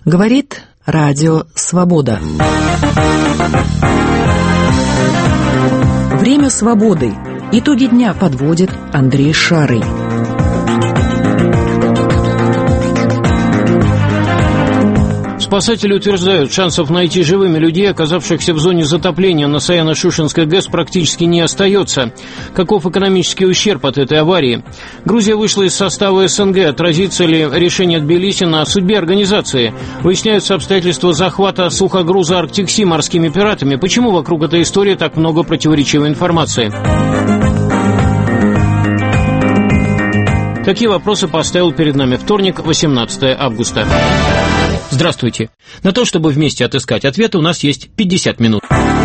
Говорит Радио Свобода. Время свободы. Итоги дня подводит Андрей Шарый. Спасатели утверждают, шансов найти живыми людей, оказавшихся в зоне затопления на Саяно-Шушенской ГЭС, практически не остается. Каков экономический ущерб от этой аварии? Грузия вышла из состава СНГ. Отразится ли решение Тбилиси на судьбе организации? Выясняются обстоятельства захвата сухогруза «Арктик-Си» морскими пиратами. Почему вокруг этой истории так много противоречивой информации? Такие вопросы поставил перед нами вторник, 18 августа. Здравствуйте. На то, чтобы вместе отыскать ответы, у нас есть 50 минут.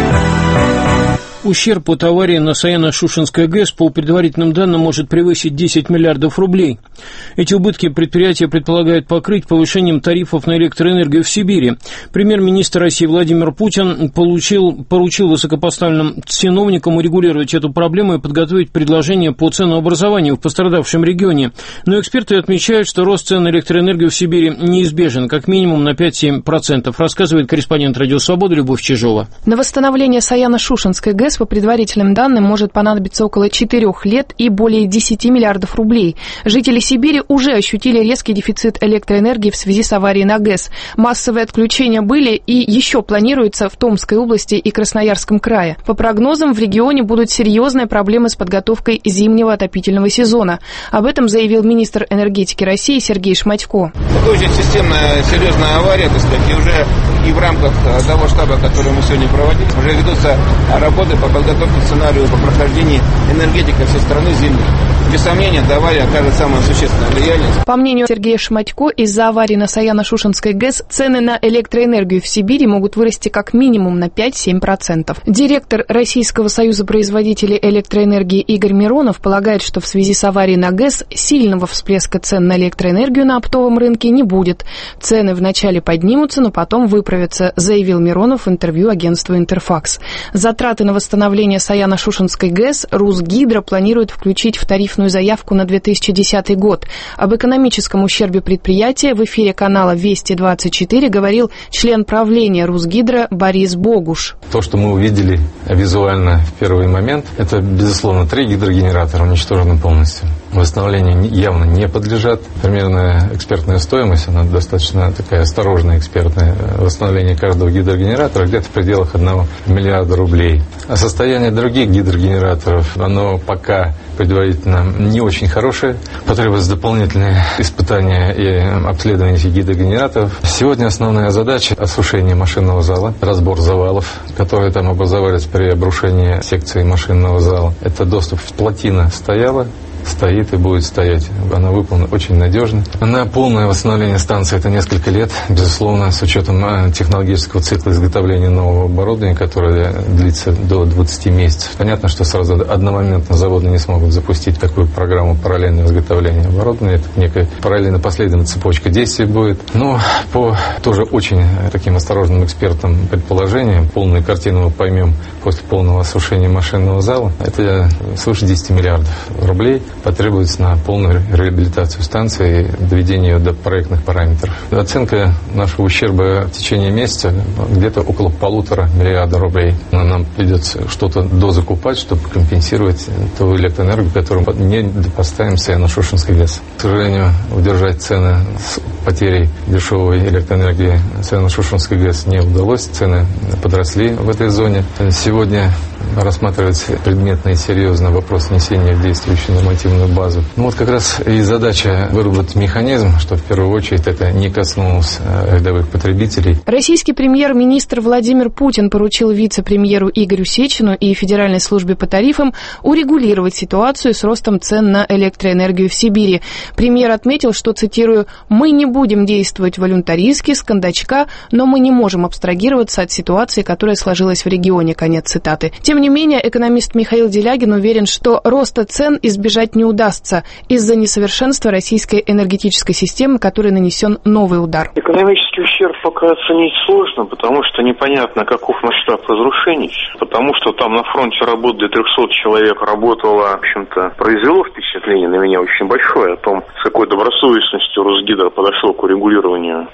Ущерб от аварии на Саяно-Шушенской ГЭС по предварительным данным может превысить 10 миллиардов рублей. Эти убытки предприятие предполагает покрыть повышением тарифов на электроэнергию в Сибири. Премьер-министр России Владимир Путин поручил высокопоставленным чиновникам урегулировать эту проблему и подготовить предложение по ценообразованию в пострадавшем регионе. Но эксперты отмечают, что рост цен на электроэнергию в Сибири неизбежен, как минимум на 5-7%, рассказывает корреспондент Радио Свобода Любовь Чижова. На восстановление Саяно-Шушенской ГЭС по предварительным данным может понадобиться около 4 лет и более 10 миллиардов рублей. Жители Сибири уже ощутили резкий дефицит электроэнергии в связи с аварией на ГЭС. Массовые отключения были и еще планируются в Томской области и Красноярском крае. По прогнозам, в регионе будут серьезные проблемы с подготовкой зимнего отопительного сезона. Об этом заявил министр энергетики России Сергей Шматько. Это очень системная, серьезная авария, так сказать, и уже и в рамках того штаба, который мы сегодня проводили, уже ведутся работы по подготовке сценарию по прохождению энергетики всей страны зимней. Без сомнения, эта авария окажет самое существенное влияние. По мнению Сергея Шматько, из-за аварии на Саяно-Шушенской ГЭС цены на электроэнергию в Сибири могут вырасти как минимум на 5-7%. Директор Российского союза производителей электроэнергии Игорь Миронов полагает, что в связи с аварией на ГЭС сильного всплеска цен на электроэнергию на оптовом рынке не будет. Цены вначале поднимутся, но потом выправятся, заявил Миронов в интервью агентству «Интерфакс». Затраты на восстановление Саяно-Шушенской ГЭС Русгидро планирует включить в тарифную заявку на 2010 год. Об экономическом ущербе предприятия в эфире канала «Вести-24» говорил член правления Русгидро Борис Богуш. То, что мы увидели визуально в первый момент, это, безусловно, 3 гидрогенератора уничтожены полностью. Восстановлению явно не подлежат. Примерная экспертная стоимость, она достаточно такая осторожная экспертная. Восстановление каждого гидрогенератора где-то в пределах 1 миллиарда рублей. А состояние других гидрогенераторов, оно пока предварительно не очень хорошее. Потребуются дополнительные испытания и обследования этих гидрогенераторов. Сегодня основная задача – осушение машинного зала, разбор завалов, которые там образовались при обрушении секции машинного зала. Это доступ. Плотина стоит и будет стоять. Она выполнена очень надежно. На полное восстановление станции это несколько лет, безусловно, с учетом технологического цикла изготовления нового оборудования, которое длится до 20 месяцев. Понятно, что сразу одномоментно заводы не смогут запустить такую программу параллельного изготовления оборудования. Это некая параллельно последовательная цепочка действий будет. Но по тоже очень таким осторожным экспертным предположениям, полную картину мы поймем после полного осушения машинного зала. Это свыше 10 миллиардов рублей потребуется на полную реабилитацию станции и доведение ее до проектных параметров. Оценка нашего ущерба в течение месяца где-то около 1,5 миллиарда рублей. Нам придется что-то дозакупать, чтобы компенсировать ту электроэнергию, которую не поставим в Саяно-Шушенской ГЭС. К сожалению, удержать цены с потерей дешевой электроэнергии Саяно-Шушенской ГЭС не удалось. Цены подросли в этой зоне. Сегодня рассматривается предметно и серьезно вопрос внесения в действующую нормативную базу. Вот как раз и задача выработать механизм, что в первую очередь это не коснулось рядовых потребителей. Российский премьер-министр Владимир Путин поручил вице-премьеру Игорю Сечину и Федеральной службе по тарифам урегулировать ситуацию с ростом цен на электроэнергию в Сибири. Премьер отметил, что, цитирую, «Мы не будем действовать волюнтаристски, с кондачка, но мы не можем абстрагироваться от ситуации, которая сложилась в регионе», конец цитаты. Тем не менее, экономист Михаил Делягин уверен, что роста цен избежать не удастся из-за несовершенства российской энергетической системы, которой нанесен новый удар. Экономический ущерб пока оценить сложно, потому что непонятно, каков масштаб разрушений. Потому что там на фронте работы до 300 человек работало, в общем-то, произвело впечатление на меня очень большое о том, с какой добросовестностью Русгидро подошел к урегулированию восстановления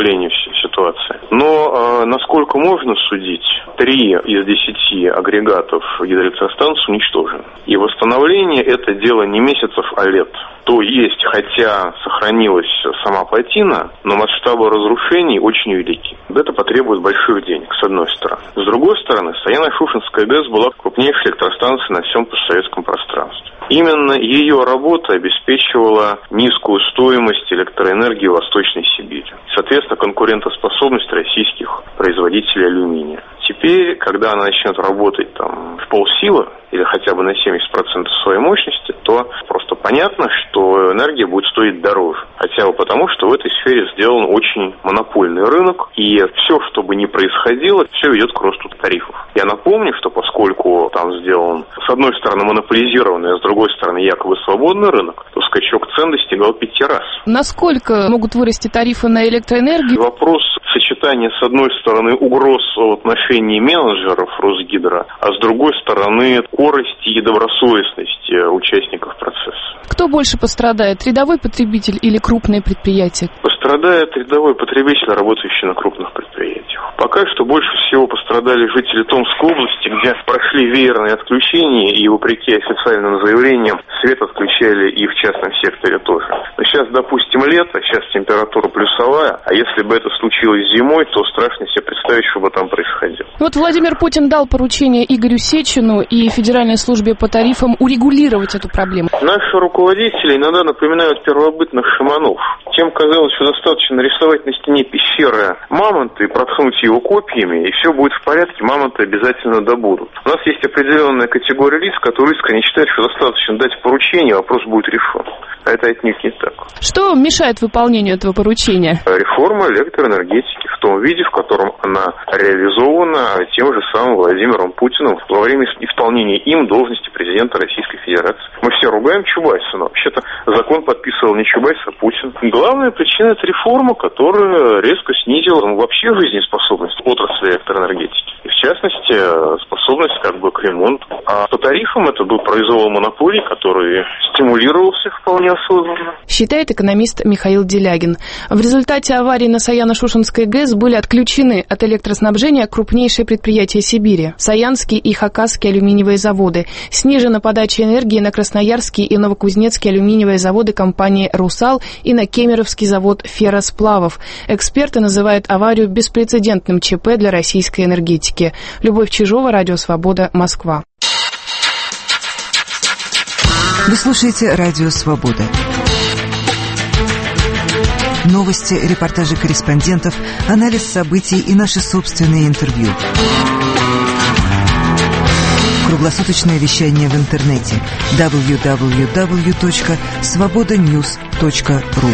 восстановлению ситуации. Но, насколько можно судить, 3 из 10 агрегатов гидроэлектростанции уничтожены. И восстановление – это дело не месяцев, а лет. То есть, хотя сохранилась сама плотина, но масштабы разрушений очень велики. Это потребует больших денег, с одной стороны. С другой стороны, Саяно-Шушенская ГЭС была крупнейшей электростанцией на всем постсоветском пространстве. Именно ее работа обеспечивала низкую стоимость электроэнергии в Восточной Сибири. Соответственно, конкурентоспособность российских производителей алюминия. Теперь, когда она начнет работать там в полсилы, или хотя бы на 70% своей мощности, то просто понятно, что энергия будет стоить дороже. Хотя бы потому, что в этой сфере сделан очень монопольный рынок, и все, что бы ни происходило, все ведет к росту тарифов. Я напомню, что поскольку там сделан, с одной стороны, монополизированный, а с другой стороны, якобы свободный рынок, то скачок цен достигал 5 раз. Насколько могут вырасти тарифы на электроэнергию? Вопрос сочетания, с одной стороны, угроз в отношении менеджеров Росгидро, а с другой стороны, скорости и добросовестности участников процесса. Кто больше пострадает, рядовой потребитель или крупные предприятия? Пострадает рядовой потребитель, работающий на крупных предприятиях. Пока что больше всего пострадали жители Томской области, где прошли веерные отключения, и вопреки официальным заявлениям, свет отключали и в частном секторе тоже. Но сейчас, допустим, лето, сейчас температура плюсовая, а если бы это случилось зимой, то страшно себе представить, что бы там происходило. Вот Владимир Путин дал поручение Игорю Сечину и Федеральной службе по тарифам урегулировать эту проблему. Наши руководители иногда напоминают первобытных шаманов. Тем казалось, что достаточно нарисовать на стене пещеры мамонта и проткнуть его копьями, и все будет в порядке, мамонты обязательно добудут. У нас есть определенная категория лиц, которые искренне считают, что достаточно дать поручение, вопрос будет решен. А это отнюдь не так. Что мешает выполнению этого поручения? Реформа электроэнергетики в том виде, в котором она реализована тем же самым Владимиром Путиным во время исполнения им должности президента Российской Федерации. Мы все ругаем Чубайса, но вообще-то закон подписывал не Чубайс, а Путин. Главная причина – это реформа, которая резко снизила вообще жизнеспособность отрасли электроэнергетики. И в частности, способность к ремонту. А по тарифам это был произвол монополий, который стимулировался вполне осознанно. Считает экономист Михаил Делягин. В результате аварии на Саяно-Шушенской ГЭС были отключены от электроснабжения крупнейшие предприятия Сибири – Саянские и Хакасские алюминиевые заводы. Снижена подача энергии на Красноярские и Новокузнецкие алюминиевые заводы компании «Русал» и на Кемеровский завод ферросплавов. Эксперты называют аварию беспрецедентным ЧП для российской энергетики. Любовь Чижова, Радио Свобода, Москва. Вы слушаете Радио Свобода. Новости, репортажи корреспондентов, анализ событий и наши собственные интервью. Круглосуточное вещание в интернете www.svobodanews.ru.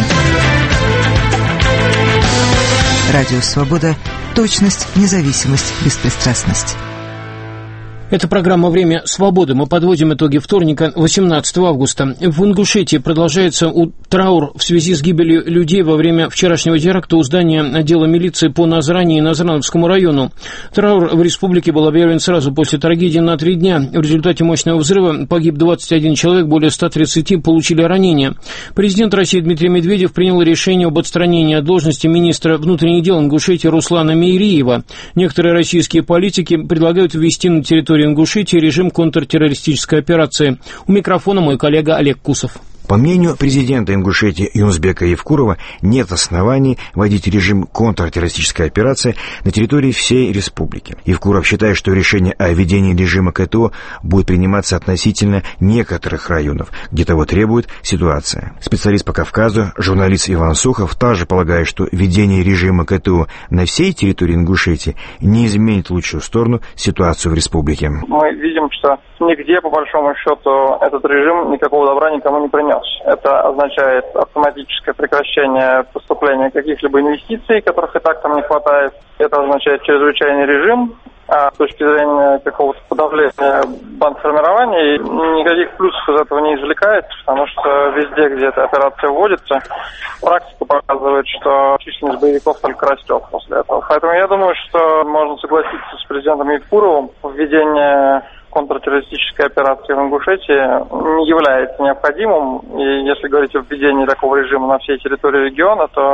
Радио Свобода. Точность, независимость, беспристрастность. Это программа «Время свободы». Мы подводим итоги вторника, 18 августа. В Ингушетии продолжается траур в связи с гибелью людей во время вчерашнего теракта у здания отдела милиции по Назрани и Назрановскому району. Траур в республике был объявлен сразу после трагедии на 3 дня. В результате мощного взрыва погиб 21 человек, более 130 получили ранения. Президент России Дмитрий Медведев принял решение об отстранении от должности министра внутренних дел Ингушетии Руслана Мейриева. Некоторые российские политики предлагают ввести на территорию Ингушетии режим контртеррористической операции. У микрофона мой коллега Олег Кусов. По мнению президента Ингушетии Юнусбека Евкурова, нет оснований вводить режим контртеррористической операции на территории всей республики. Евкуров считает, что решение о введении режима КТО будет приниматься относительно некоторых районов, где того требует ситуация. Специалист по Кавказу, журналист Иван Сухов, также полагает, что введение режима КТО на всей территории Ингушетии не изменит в лучшую сторону ситуацию в республике. Мы видим, что нигде, по большому счету, этот режим никакого добра никому не принес. Это означает автоматическое прекращение поступления каких-либо инвестиций, которых и так там не хватает. Это означает чрезвычайный режим. А с точки зрения какого-то подавления бандформирования никаких плюсов из этого не извлекается, потому что везде, где эта операция вводится, практика показывает, что численность боевиков только растет после этого. Поэтому я думаю, что можно согласиться с президентом Евкуровым. Введение контртеррористической операции в Ингушетии не является необходимым. И если говорить о введении такого режима на всей территории региона, то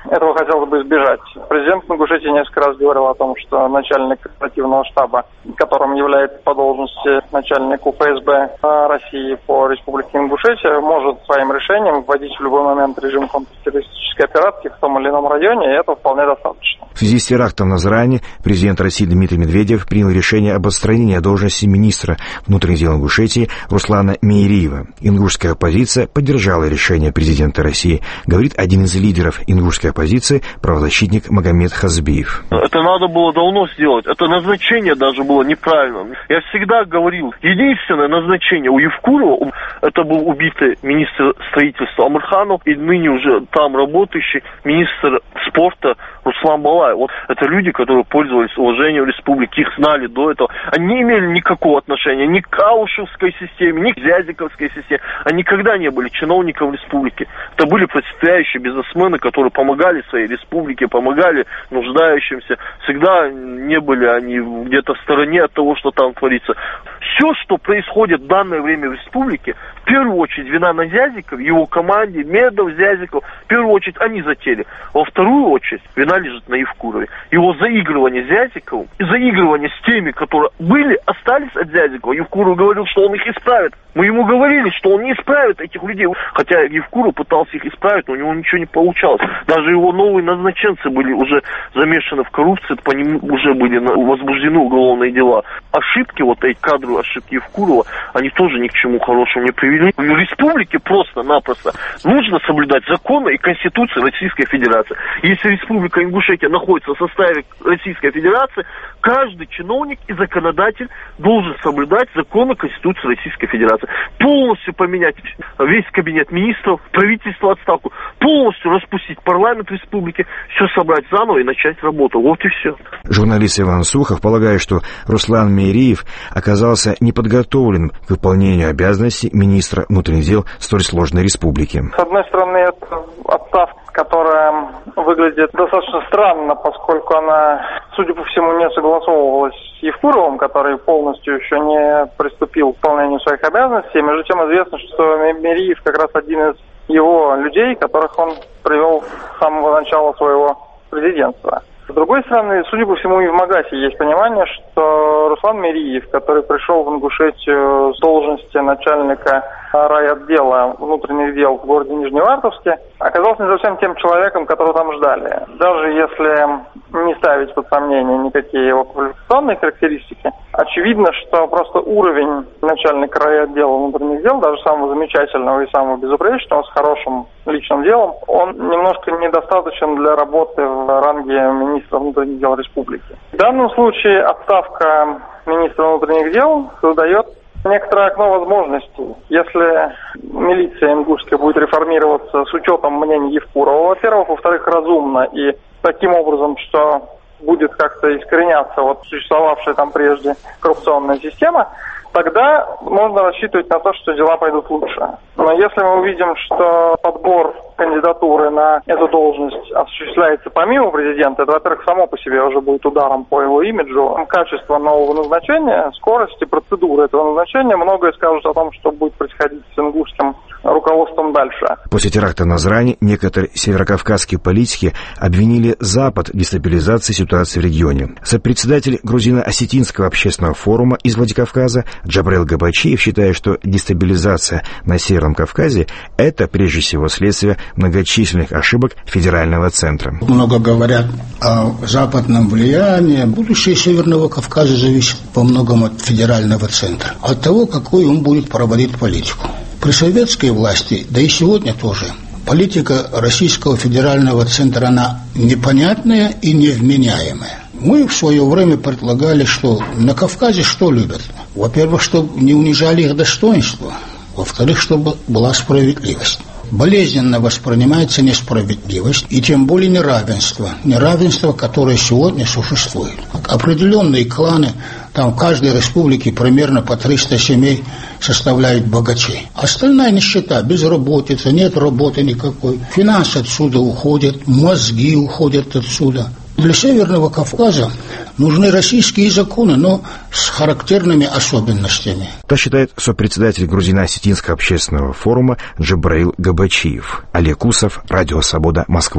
этого хотелось бы избежать. Президент Ингушетии несколько раз говорил о том, что начальник оперативного штаба, которым является по должности начальник УФСБ России по Республике Ингушетия, может своим решением вводить в любой момент режим контртеррористической операции в том или ином районе, и это вполне достаточно. В связи с терактом на Назрани президент России Дмитрий Медведев принял решение об отстранении от должности министра внутренних дел Ингушетии Руслана Мейриева. Ингушская оппозиция поддержала решение президента России, говорит один из лидеров ингушской оппозиции, правозащитник Магомед Хазбиев. Это надо было давно сделать. Это назначение даже было неправильно. Я всегда говорил, единственное назначение у Евкурова, это был убитый министр строительства Амирханов и ныне уже там работающий министр спорта Руслан Балаев. Вот это люди, которые пользовались уважением республики, их знали до этого. Они не имели никакого отношения ни к Каушевской системе, ни к Зязиковской системе. Они никогда не были чиновником республики. Это были процветающие бизнесмены, которые помогали своей республике, помогали нуждающимся. Всегда не были они где-то в стороне от того, что там творится. Все, что происходит в данное время в республике, в первую очередь вина на Зязикове, его команде, Медов, Зязиков, в первую очередь они затеяли. Во вторую очередь вина лежит на Евкурове. Его заигрывание с Зязиковым и заигрывание с теми, которые были, остались от Зязикова. Евкуров говорил, что он их исправит. Мы ему говорили, что он не исправит этих людей. Хотя Евкуров пытался их исправить, но у него ничего не получалось. Даже его новые назначенцы были уже замешаны в коррупции, по ним уже были возбуждены уголовные дела. Ошибки, вот эти кадровые ошибки Евкурова, они тоже ни к чему хорошему не привели. В республике просто-напросто нужно соблюдать законы и Конституцию Российской Федерации. Если Республика Ингушетия находится в составе Российской Федерации, каждый чиновник и законодатель должен соблюдать законы Конституции Российской Федерации. Полностью поменять весь кабинет министров, правительство в отставку, полностью распустить парламент республики, все собрать заново и начать работу. Вот и все. Журналист Иван Сухов полагает, что Руслан Мейриев оказался неподготовлен к выполнению обязанностей министра внутренних дел столь сложной республики. С одной стороны, это отставка, которая выглядит достаточно странно, поскольку она, судя по всему, не согласовывалась с Евкуровым, который полностью еще не приступил к выполнению своих обязанностей. Между тем известно, что Мейриев как раз один из его людей, которых он привел с самого начала своего президентства. С другой стороны, судя по всему, и в Магасе есть понимание, что Руслан Мейриев, который пришел в Ингушетию с должности начальника райотдела внутренних дел в городе Нижневартовске, оказался не совсем тем человеком, которого там ждали. Даже если не ставить под сомнение никакие его квалификационные характеристики, очевидно, что просто уровень начальника райотдела внутренних дел, даже самого замечательного и самого безупречного, с хорошим личным делом, он немножко недостаточен для работы в ранге министра внутренних дел республики. В данном случае отставка министра внутренних дел создает некоторое окно возможностей. Если милиция ингушская будет реформироваться с учетом мнений Евкурова, во-первых, во-вторых, разумно и таким образом, что будет как-то искореняться вот существовавшая там прежде коррупционная система, тогда можно рассчитывать на то, что дела пойдут лучше. Но если мы увидим, что подбор кандидатуры на эту должность осуществляется помимо президента, это, во-первых, само по себе уже будет ударом по его имиджу. Качество нового назначения, скорости, процедуры этого назначения многое скажут о том, что будет происходить с ингушским руководством дальше. После теракта на Назрани некоторые северокавказские политики обвинили Запад в дестабилизации ситуации в регионе. Сопредседатель грузино-осетинского общественного форума из Владикавказа Джабраил Габачиев считает, что дестабилизация на Северном Кавказе – это прежде всего следствие многочисленных ошибок федерального центра. Много говорят о западном влиянии. Будущее Северного Кавказа зависит во многом от федерального центра, от того, какой он будет проводить политику. При советской власти, да и сегодня тоже, политика Российского федерального центра, она непонятная и невменяемая. Мы в свое время предлагали, что на Кавказе что любят? Во-первых, чтобы не унижали их достоинство. Во-вторых, чтобы была справедливость. Болезненно воспринимается несправедливость и тем более неравенство. Неравенство, которое сегодня существует. Определенные кланы, там в каждой республике примерно по 300 семей составляют богачей. Остальная нищета, безработица, нет работы никакой. Финансы отсюда уходят, мозги уходят отсюда. Для Северного Кавказа нужны российские законы, но с характерными особенностями. Так считает сопредседатель грузино-осетинского общественного форума Джабраил Габачиев. Олег Усов, Радио Свобода, Москва.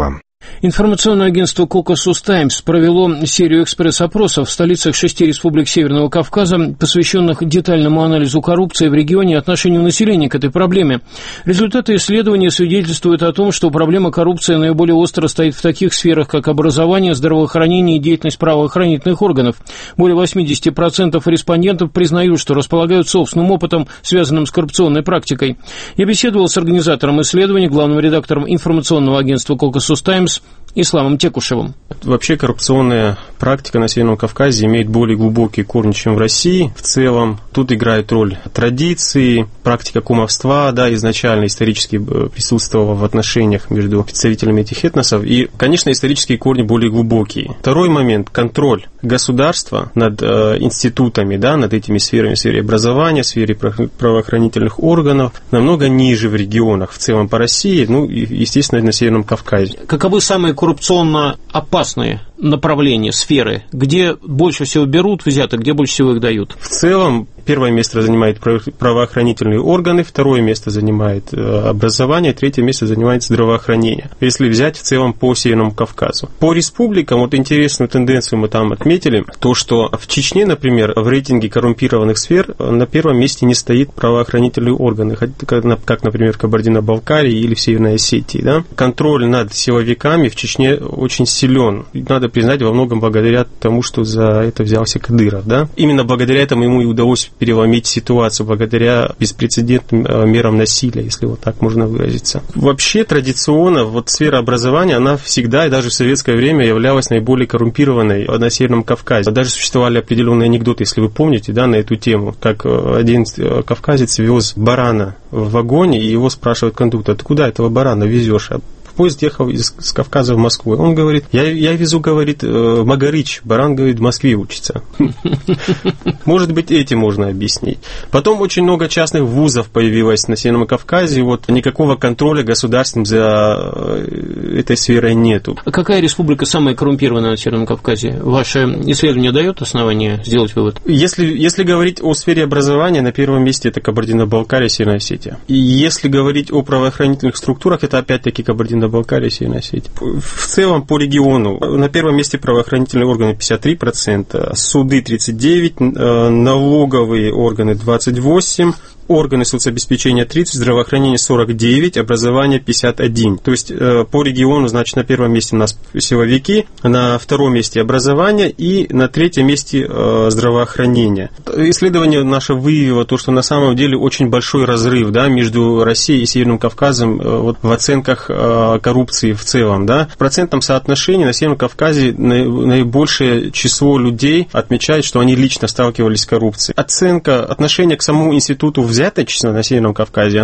Информационное агентство Caucasus Times провело серию экспресс-опросов в столицах 6 республик Северного Кавказа, посвященных детальному анализу коррупции в регионе и отношению населения к этой проблеме. Результаты исследования свидетельствуют о том, что проблема коррупции наиболее остро стоит в таких сферах, как образование, здравоохранение и деятельность правоохранительных органов. Более 80% респондентов признают, что располагают собственным опытом, связанным с коррупционной практикой. Я беседовал с организатором исследования, главным редактором информационного агентства Caucasus Times Исламом Текушевым. Вообще коррупционная практика на Северном Кавказе имеет более глубокие корни, чем в России. В целом тут играет роль традиции, практика кумовства, да, изначально исторически присутствовала в отношениях между представителями этих этносов. И, конечно, исторические корни более глубокие. Второй момент – контроль государства над институтами, да, над этими сферами, в сфере образования, в сфере правоохранительных органов, намного ниже в регионах, в целом по России, ну и, естественно, на Северном Кавказе. Каковы самые коррупционно опасные направления, сферы, где больше всего берут взяток, где больше всего их дают? В целом, первое место занимает правоохранительные органы, второе место занимает образование, третье место занимает здравоохранение. Если взять в целом по Северному Кавказу. По республикам, вот интересную тенденцию мы там отметили, то, что в Чечне, например, в рейтинге коррумпированных сфер на первом месте не стоит правоохранительные органы, как, например, в Кабардино-Балкарии или в Северной Осетии. Да? Контроль над силовиками в Чечне очень силен. Надо признать, во многом благодаря тому, что за это взялся Кадыров. Да? Именно благодаря этому ему и удалось переломить ситуацию, благодаря беспрецедентным мерам насилия, если вот так можно выразиться. Вообще, традиционно, вот сфера образования, она всегда, и даже в советское время, являлась наиболее коррумпированной на Северном Кавказе. Даже существовали определенные анекдоты, если вы помните, да, на эту тему, как один кавказец вез барана в вагоне, и его спрашивает кондуктор: ты куда этого барана везешь? Поезд ехал с Кавказа в Москву. Он говорит: я везу, говорит, Магарыч. Баран, говорит, в Москве учится. Может быть, этим можно объяснить. Потом очень много частных вузов появилось на Северном Кавказе. Вот никакого контроля государственным за этой сферой нету. А какая республика самая коррумпированная на Северном Кавказе? Ваше исследование дает основание сделать вывод? Если говорить о сфере образования, на первом месте это Кабардино-Балкария, Северная Осетия. И если говорить о правоохранительных структурах, это опять-таки Кабардино-Балкария, Северная Осетия. В целом по региону на первом месте правоохранительные органы 53%, суды 39%, налоговые органы 28%, органы соцобеспечения 30%, здравоохранение 49%, образование 51%. То есть по региону, значит, на первом месте у нас силовики, на втором месте образование и на третьем месте здравоохранение. Исследование наше выявило то, что на самом деле очень большой разрыв, да, между Россией и Северным Кавказом вот, в оценках коррупции в целом. Да. В процентном соотношении на Северном Кавказе наибольшее число людей отмечает, что они лично сталкивались с коррупцией. Оценка, отношение к самому институту взяточества на Северном Кавказе,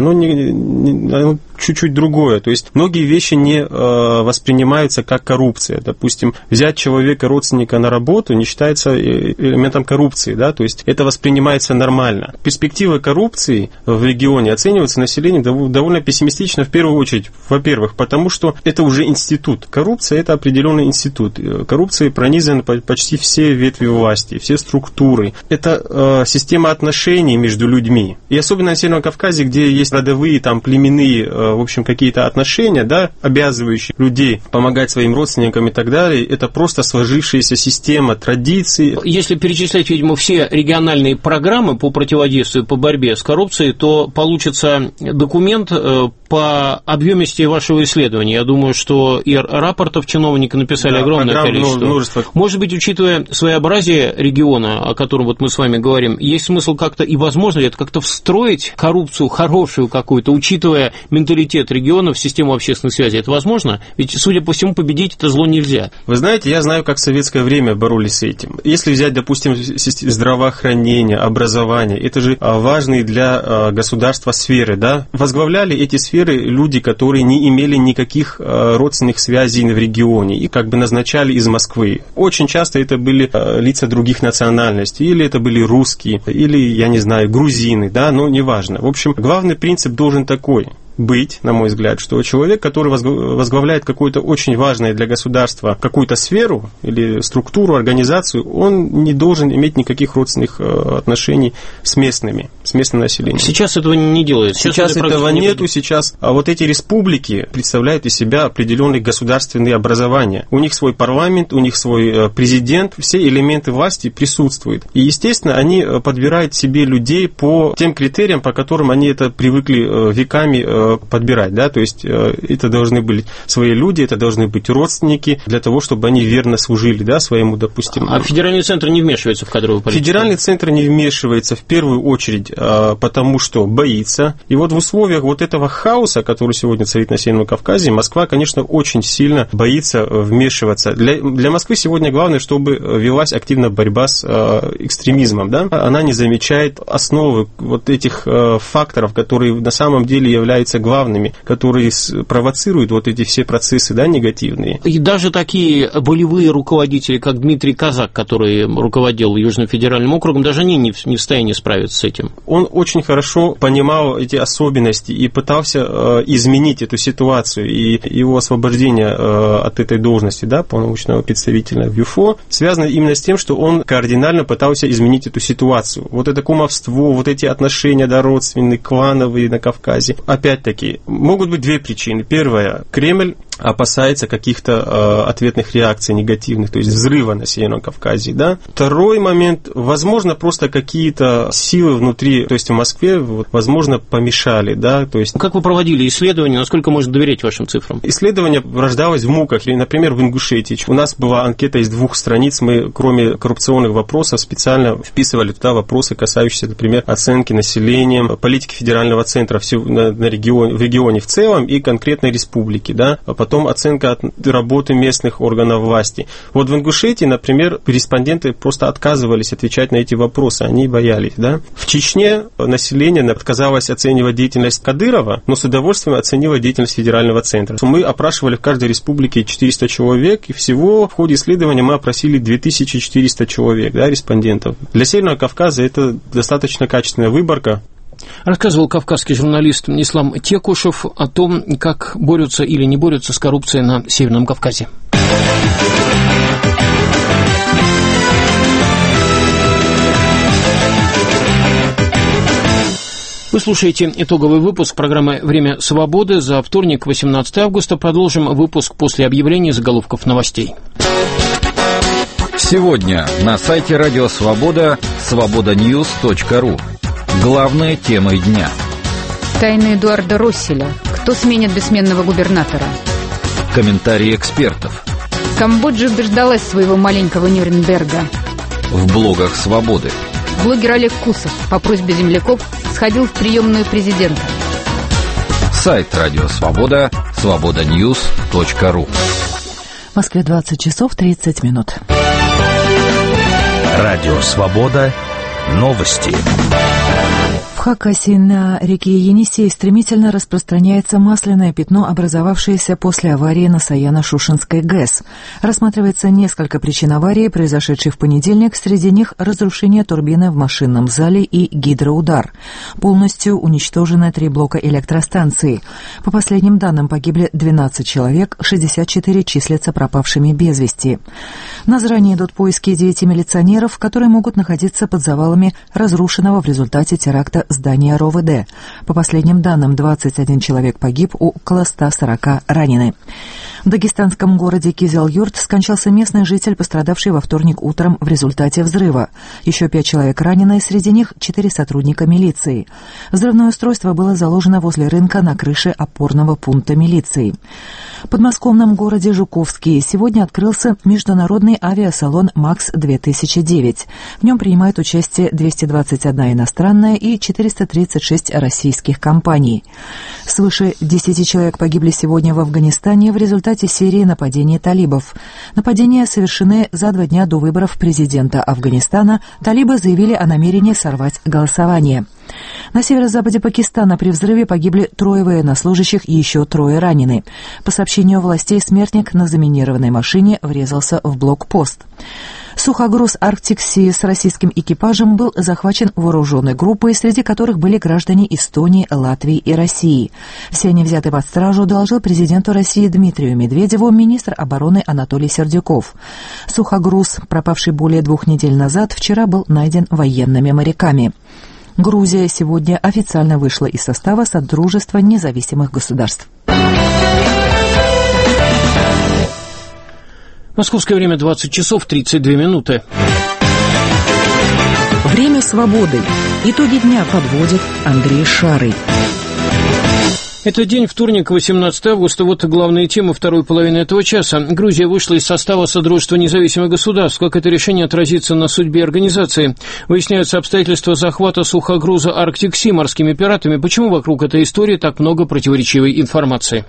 оно чуть-чуть другое. То есть многие вещи не воспринимаются как коррупция. Допустим, взять человека, родственника на работу не считается элементом коррупции. Да? То есть это воспринимается нормально. Перспективы коррупции в регионе оцениваются населением довольно пессимистично, в первую очередь. Во-первых, потому что это уже институт. Коррупция – это определенный институт. Коррупцией пронизаны почти все ветви власти, все структуры. Это система отношений между людьми. И особенно на Северном Кавказе, где есть родовые, там, племенные, в общем, какие-то отношения, да, обязывающие людей помогать своим родственникам и так далее, это просто сложившаяся система традиций. Если перечислять, видимо, все региональные программы по противодействию, по борьбе с коррупцией, то получится документ по объемности вашего исследования. Я думаю, что и рапортов чиновники написали огромное количество. Множество. Может быть, учитывая своеобразие региона, о котором вот мы с вами говорим, есть смысл как-то, и возможно ли это как-то встроить коррупцию хорошую какую-то, учитывая менталитет региона в систему общественной связи? Это возможно? Ведь, судя по всему, победить это зло нельзя. Вы знаете, я знаю, как в советское время боролись с этим. Если взять, допустим, здравоохранение, образование, это же важные для государства сферы, да? Возглавляли эти сферы люди, которые не имели никаких родственных связей в регионе и как бы назначали из Москвы. Очень часто это были лица других национальностей, или это были русские, или, я не знаю, грузины, да, но неважно. В общем, главный принцип должен такой быть, на мой взгляд, что человек, который возглавляет какую-то очень важную для государства какую-то сферу или структуру, организацию, он не должен иметь никаких родственных отношений с местными, с местным населением. Сейчас этого не делается. Сейчас этого нету. Сейчас вот эти республики представляют из себя определенные государственные образования. У них свой парламент, у них свой президент, все элементы власти присутствуют. И, естественно, они подбирают себе людей по тем критериям, по которым они это привыкли веками подбирать. Да? То есть это должны быть свои люди, это должны быть родственники, для того, чтобы они верно служили, да, своему, допустим. А федеральный центр не вмешивается в кадровую политику? Федеральный центр не вмешивается в первую очередь, потому что боится. И вот в условиях вот этого хаоса, который сегодня царит на Северном Кавказе, Москва, конечно, очень сильно боится вмешиваться. Для Москвы сегодня главное, чтобы велась активная борьба с экстремизмом. Да? Она не замечает основы вот этих факторов, которые на самом деле являются главными, которые провоцируют вот эти все процессы, да, негативные. И даже такие болевые руководители, как Дмитрий Казак, который руководил Южным федеральным округом, даже они не в состоянии справиться с этим. Он очень хорошо понимал эти особенности и пытался изменить эту ситуацию. И его освобождение от этой должности, да, полномочного представителя в ЮФО, связано именно с тем, что он кардинально пытался изменить эту ситуацию. Вот это кумовство, вот эти отношения, да, родственные, клановые на Кавказе. Опять-таки, могут быть две причины. Первая, Кремль опасается каких-то ответных реакций негативных, то есть взрыва на Северном Кавказе, да. Второй момент, возможно, просто какие-то силы внутри, то есть в Москве, вот, возможно, помешали, да, то есть... Как вы проводили исследования, насколько можно доверять вашим цифрам? Исследование рождалось в муках, или, например, в Ингушетии. У нас была анкета из 2 страниц, мы, кроме коррупционных вопросов, специально вписывали туда вопросы, касающиеся, например, оценки населением, политики федерального центра в регионе в целом и конкретной республики, да, потом оценка от работы местных органов власти. Вот в Ингушетии, например, респонденты просто отказывались отвечать на эти вопросы, они боялись. Да? В Чечне население отказалось оценивать деятельность Кадырова, но с удовольствием оценило деятельность федерального центра. Мы опрашивали в каждой республике 400 человек, и всего в ходе исследования мы опросили 2400 человек, да, респондентов. Для Северного Кавказа это достаточно качественная выборка. Рассказывал кавказский журналист Ислам Текушев о том, как борются или не борются с коррупцией на Северном Кавказе. Вы слушаете итоговый выпуск программы «Время свободы» за вторник, 18 августа. Продолжим выпуск после объявления заголовков новостей. Сегодня на сайте Радио Свобода свободаnews.ру. Главные темы дня. Тайны Эдуарда Росселя. Кто сменит бессменного губернатора? Комментарии экспертов. Камбоджа дождалась своего маленького Нюрнберга. В блогах Свободы. Блогер Олег Кусов по просьбе земляков сходил в приемную президента. Сайт Радио Свобода свободаnews.ру. В Москве 20 часов 30 минут. Радио Свобода. Новости. В Хакасии на реке Енисей стремительно распространяется масляное пятно, образовавшееся после аварии на Саяно-Шушенской ГЭС. Рассматривается несколько причин аварии, произошедшей в понедельник. Среди них разрушение турбины в машинном зале и гидроудар. Полностью уничтожены 3 блока электростанции. По последним данным, погибли 12 человек, 64 числятся пропавшими без вести. На заранее идут поиски 9 милиционеров, которые могут находиться под завалами разрушенного в результате теракта здания РОВД. По последним данным, 21 человек погиб, около 140 ранены. В дагестанском городе Кизел-Юрт скончался местный житель, пострадавший во вторник утром в результате взрыва. Еще 5 человек ранены, среди них 4 сотрудника милиции. Взрывное устройство было заложено возле рынка на крыше опорного пункта милиции. В подмосковном городе Жуковский сегодня открылся международный авиасалон МАКС-2009. В нем принимают участие 221 иностранная и 436 российских компаний. Свыше 10 человек погибли сегодня в Афганистане в результате серии нападений талибов. Нападения совершены за 2 дня до выборов президента Афганистана. Талибы заявили о намерении сорвать голосование. На северо-западе Пакистана при взрыве погибли 3 военнослужащих и еще 3 ранены. По сообщению властей, смертник на заминированной машине врезался в блокпост. Сухогруз «Арктик Си» с российским экипажем был захвачен вооруженной группой, среди которых были граждане Эстонии, Латвии и России. Все они взяты под стражу, доложил президенту России Дмитрию Медведеву министр обороны Анатолий Сердюков. Сухогруз, пропавший более 2 недель назад, вчера был найден военными моряками. Грузия сегодня официально вышла из состава Содружества независимых государств. Московское время 20 часов 32 минуты. Время свободы. Итоги дня подводит Андрей Шарый. Это день вторник, 18 августа. Вот главные темы второй половины этого часа. Грузия вышла из состава Содружества независимых государств. Как это решение отразится на судьбе организации? Выясняются обстоятельства захвата сухогруза «Арктик-Си» морскими пиратами. Почему вокруг этой истории так много противоречивой информации?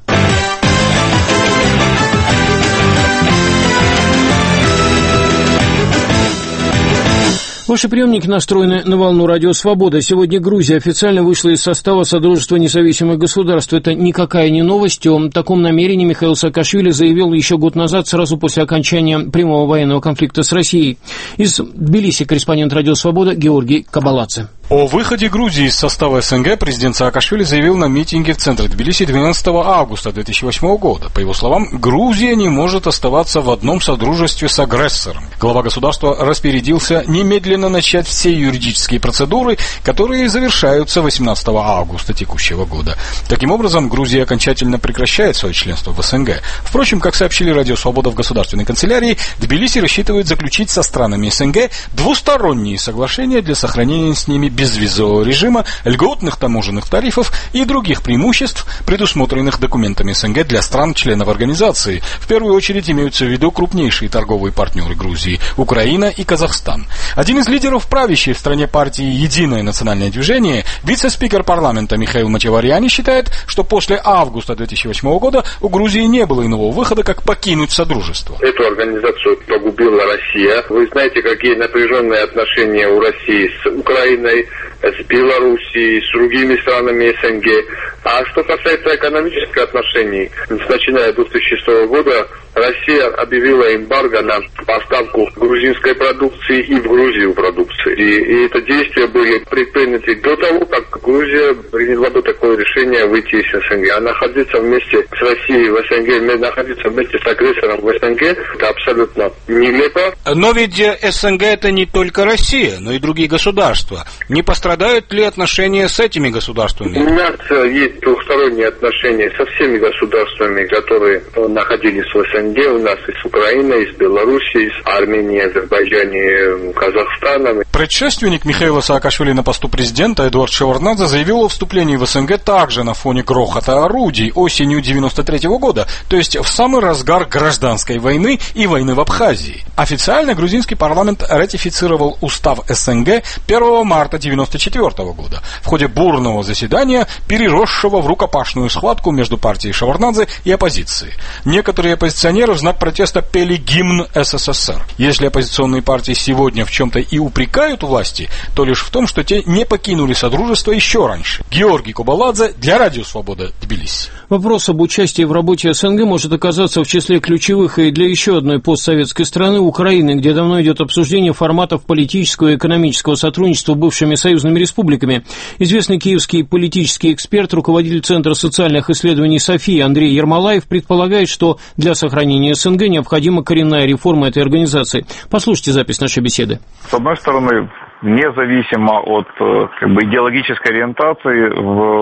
Ваши приемники настроены на волну радио «Свобода». Сегодня Грузия официально вышла из состава Содружества независимых государств. Это никакая не новость. О таком намерении Михаил Саакашвили заявил еще год назад, сразу после окончания прямого военного конфликта с Россией. Из Тбилиси корреспондент радио «Свобода» Георгий Кабаладзе. О выходе Грузии из состава СНГ президент Саакашвили заявил на митинге в центре Тбилиси 12 августа 2008 года. По его словам, Грузия не может оставаться в одном содружестве с агрессором. Глава государства распорядился немедленно начать все юридические процедуры, которые завершаются 18 августа текущего года. Таким образом, Грузия окончательно прекращает свое членство в СНГ. Впрочем, как сообщили радио «Свобода» в государственной канцелярии, Тбилиси рассчитывает заключить со странами СНГ двусторонние соглашения для сохранения с ними безвизового режима, льготных таможенных тарифов и других преимуществ, предусмотренных документами СНГ для стран-членов организации. В первую очередь имеются в виду крупнейшие торговые партнеры Грузии – Украина и Казахстан. Один из лидеров правящей в стране партии «Единое национальное движение», вице-спикер парламента Михаил Мачеварьяни считает, что после августа 2008 года у Грузии не было иного выхода, как покинуть Содружество. Эту организацию погубила Россия. Вы знаете, какие напряженные отношения у России с Украиной, с Белоруссией, с другими странами СНГ. А что касается экономических отношений, начиная с 2006 года Россия объявила эмбарго на поставку грузинской продукции и в Грузию продукции. И это действия были предприняты до того, как Грузия приняла бы такое решение выйти из СНГ. А находиться вместе с Россией в СНГ, находиться вместе с агрессором в СНГ, это абсолютно нелепо. Но ведь СНГ это не только Россия, но и другие государства. Не пострадают ли отношения с этими государствами? У нас есть двухсторонние отношения со всеми государствами, которые находились в СНГ. У нас и с Украиной, и с Белоруссией, и с Арменией, Азербайджаном, Казахстаном. Предшественник Михаила Саакашвили на посту президента Эдуард Шеварднадзе заявил о вступлении в СНГ также на фоне грохота орудий осенью 1993 года, то есть в самый разгар гражданской войны и войны в Абхазии. Официально грузинский парламент ратифицировал устав СНГ 1 марта 1994 года в ходе бурного заседания, переросшего в рукопашную схватку между партией Шеварднадзе и оппозицией. Некоторые оппозиционеры в знак протеста пели гимн СССР. Если оппозиционные партии сегодня в чем-то и упрекают власти, то лишь в том, что те не покинули Содружество еще раньше. Георгий Кабаладзе для Радио Свобода, Тбилиси. Вопрос об участии в работе СНГ может оказаться в числе ключевых и для еще одной постсоветской страны Украины, где давно идет обсуждение форматов политического и экономического сотрудничества с бывшими союзными республиками. Известный киевский политический эксперт, руководитель Центра социальных исследований «София» Андрей Ермолаев предполагает, что для сохранения СНГ необходима коренная реформа этой организации. Послушайте запись нашей беседы. С одной стороны, независимо от идеологической ориентации,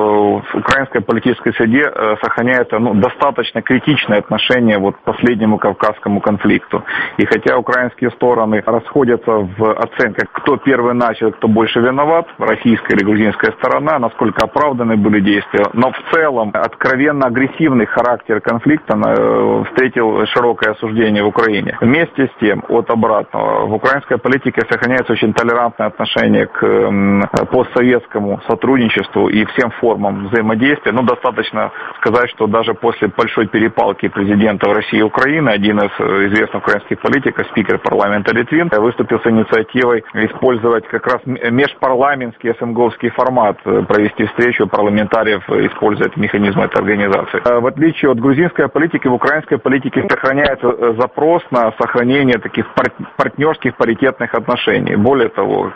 в украинской политической среде сохраняется достаточно критичное отношение к последнему Кавказскому конфликту. И хотя украинские стороны расходятся в оценках, кто первый начал, кто больше виноват, российская или грузинская сторона, насколько оправданы были действия, но в целом откровенно агрессивный характер конфликта встретил широкое осуждение в Украине. Вместе с тем, от обратного, в украинской политике сохраняется очень толерантное отношение к постсоветскому сотрудничеству и всем формам взаимодействия. Достаточно сказать, что даже после большой перепалки президентов России и Украины, один из известных украинских политиков, спикер парламента Литвин, выступил с инициативой использовать как раз межпарламентский СНГовский формат, провести встречу парламентариев, используя механизм этой организации. В отличие от грузинской политики, в украинской политике сохраняется запрос на сохранение таких партнерских паритетных отношений. Более того,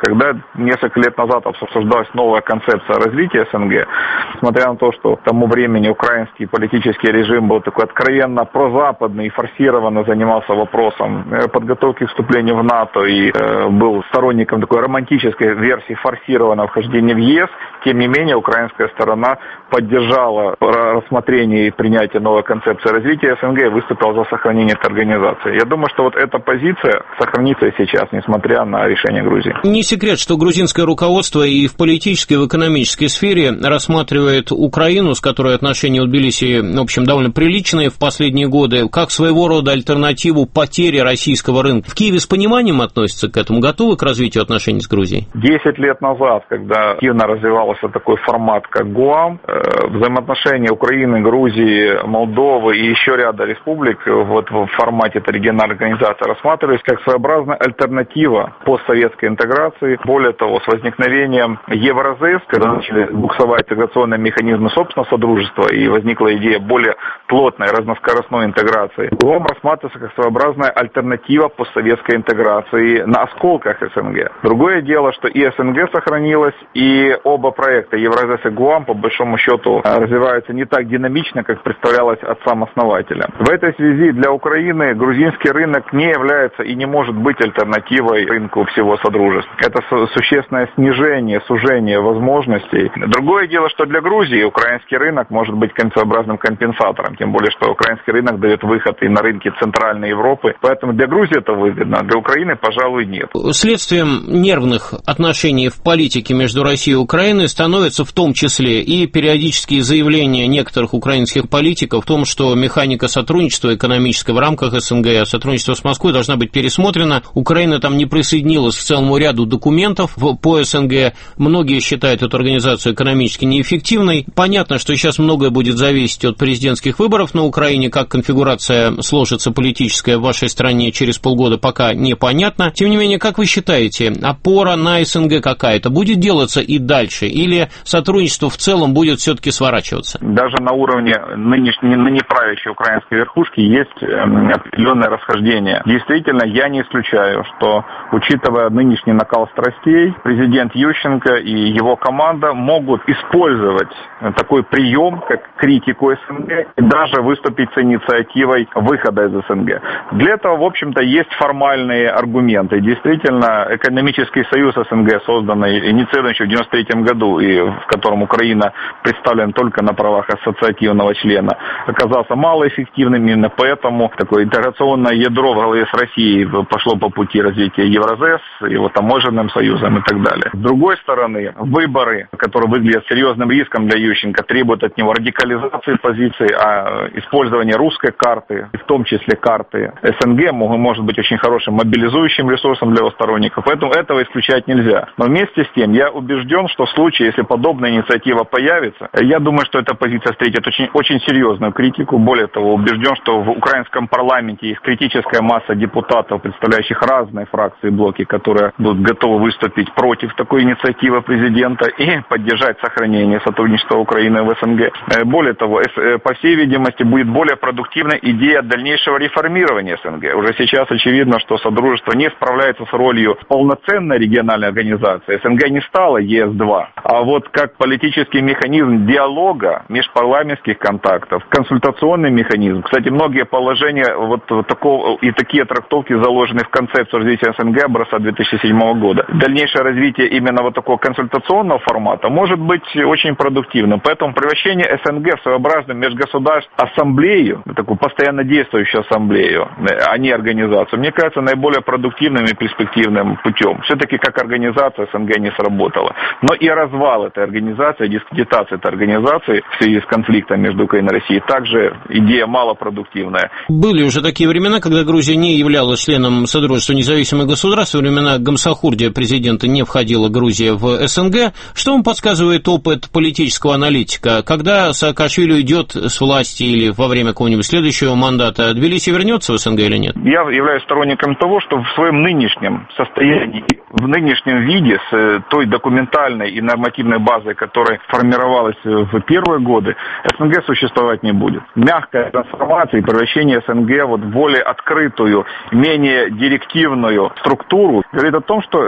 Когда несколько лет назад обсуждалась новая концепция развития СНГ, несмотря на то, что к тому времени украинский политический режим был такой откровенно прозападный и форсированно занимался вопросом подготовки к вступлению в НАТО и был сторонником такой романтической версии форсированного вхождения в ЕС, тем не менее украинская сторона поддержала рассмотрение и принятие новой концепции развития СНГ и выступила за сохранение этой организации. Я думаю, что вот эта позиция сохранится и сейчас, несмотря на решение Грузии. Не секрет, что грузинское руководство и в политической, и в экономической сфере рассматривает Украину, с которой отношения у Тбилиси, в общем, довольно приличные в последние годы, как своего рода альтернативу потере российского рынка. В Киеве с пониманием относятся к этому, готовы к развитию отношений с Грузией? 10 лет назад, когда активно развивался такой формат, как ГУАМ, взаимоотношения Украины, Грузии, Молдовы и еще ряда республик вот в формате этой региональной организации рассматривались как своеобразная альтернатива постсоветской интеграции. Более того, с возникновением Евразес, когда начали буксовать интеграционные механизмы собственного содружества и возникла идея более плотной разноскоростной интеграции, ГУАМ рассматривается как своеобразная альтернатива постсоветской интеграции на осколках СНГ. Другое дело, что и СНГ сохранилась, и оба проекта Евразес и ГУАМ по большому счету развиваются не так динамично, как представлялось отцам-основателям. В этой связи для Украины грузинский рынок не является и не может быть альтернативой рынку всего Содружества. Это существенное снижение, сужение возможностей. Другое дело, что для Грузии украинский рынок может быть концеобразным компенсатором, тем более, что украинский рынок дает выход и на рынки Центральной Европы, поэтому для Грузии это выгодно, а для Украины, пожалуй, нет. Следствием нервных отношений в политике между Россией и Украиной становится в том числе и периодические заявления некоторых украинских политиков о том, что механика сотрудничества экономического в рамках СНГ, сотрудничество с Москвой должна быть пересмотрена. Украина там не присоединилась к целому ряду документов по СНГ. Многие считают эту организацию экономически неэффективной. Понятно, что сейчас многое будет зависеть от президентских выборов на Украине, как конфигурация сложится политическая в вашей стране через полгода, пока непонятно. Тем не менее, как вы считаете, опора на СНГ какая-то будет делаться и дальше, или сотрудничество в целом будет все-таки сворачиваться? Даже на уровне ныне правящей украинской верхушки есть определенное расхождение. Действительно, я не исключаю, что, учитывая нынешний накал страстей, президент Ющенко и его команда могут использовать такой прием, как критику СНГ, и даже выступить с инициативой выхода из СНГ. Для этого, в общем-то, есть формальные аргументы. Действительно, экономический союз СНГ, созданный, инициирован еще в 1993 году, и в котором Украина представлена только на правах ассоциативного члена, оказался малоэффективным. Именно поэтому такое интеграционное ядро в голове с Россией пошло по пути развития Евразес, его таможенным союзом и так далее. С другой стороны, выборы, которые выглядят серьезным риском для Ющенко, требуют от него радикализации позиций, а использование русской карты, в том числе карты СНГ, может быть очень хорошим мобилизующим ресурсом для его сторонников, поэтому этого исключать нельзя. Но вместе с тем я убежден, что в случае, если подобная инициатива появится, я думаю, что эта позиция встретит очень серьезную критику. Более того, убежден, что в украинском парламенте есть критическая масса депутатов, представляющих разные фракции и блоки, которые будут готовы выступить против такой инициативы президента и поддержать сохранение сотрудничества Украины в СНГ. Более того, по всей видимости, будет более продуктивной идея дальнейшего реформирования СНГ. Уже сейчас очевидно, что Содружество не справляется с ролью полноценной региональной организации. СНГ не стала ЕС-2, а вот как политический механизм диалога, межпарламентских контактов, консультационный механизм. Кстати, многие положения вот такого и такие трактовки заложены в концепцию развития СНГ образца 2007 года. Дальнейшее развитие именно вот такого консультационного формата может быть очень продуктивным. Поэтому превращение СНГ в своеобразную межгосударственную ассамблею, такую постоянно действующую ассамблею, а не организацию, мне кажется, наиболее продуктивным и перспективным путем. Все-таки как организация СНГ не сработала. Но и развал этой организации, дискредитация этой организации в связи с конфликтом между Украиной и Россией также идея малопродуктивная. Были уже такие времена, когда Грузия не являлась членом Содружества независимых государств. Во времена Гамсахурдия президента не входила Грузия в СНГ. Что вам подсказывает опыт политического аналитика? Когда Саакашвили уйдет с власти или во время какого-нибудь следующего мандата, Тбилиси вернется в СНГ или нет? Я являюсь сторонником того, что в своем нынешнем состоянии, в нынешнем виде, с той документальной и нормативной базой, которая формировалась в первые годы, СНГ существовать не будет. Мягкая трансформация и превращение СНГ в более открытую, менее директивную структуру говорит о том, что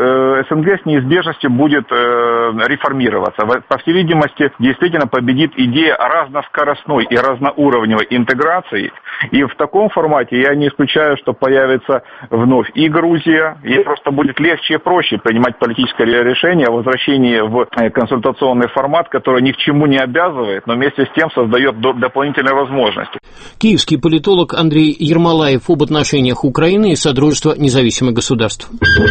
СНГ с неизбежностью будет реформироваться. По всей видимости, действительно победит идея разноскоростной и разноуровневой интеграции. И в таком формате я не исключаю, что появится вновь и Грузия. Ей просто будет легче и проще принимать политическое решение о возвращении в консультационный формат, который ни к чему не обязывает, но вместе с тем создает дополнительные возможности. Киевский политолог Андрей Ермолаев об отношениях Украины и Содружества независимых государств.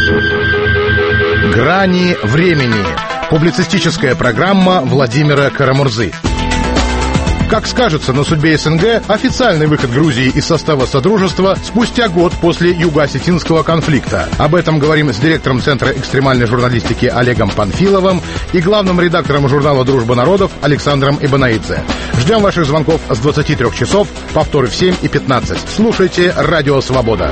«Грани времени». Публицистическая программа Владимира Карамурзы. Как скажется на судьбе СНГ официальный выход Грузии из состава Содружества спустя год после юго-осетинского конфликта? Об этом говорим с директором Центра экстремальной журналистики Олегом Панфиловым и главным редактором журнала «Дружба народов» Александром Ибанаидзе. Ждем ваших звонков с 23 часов, повторы в 7 и 15. Слушайте «Радио Свобода».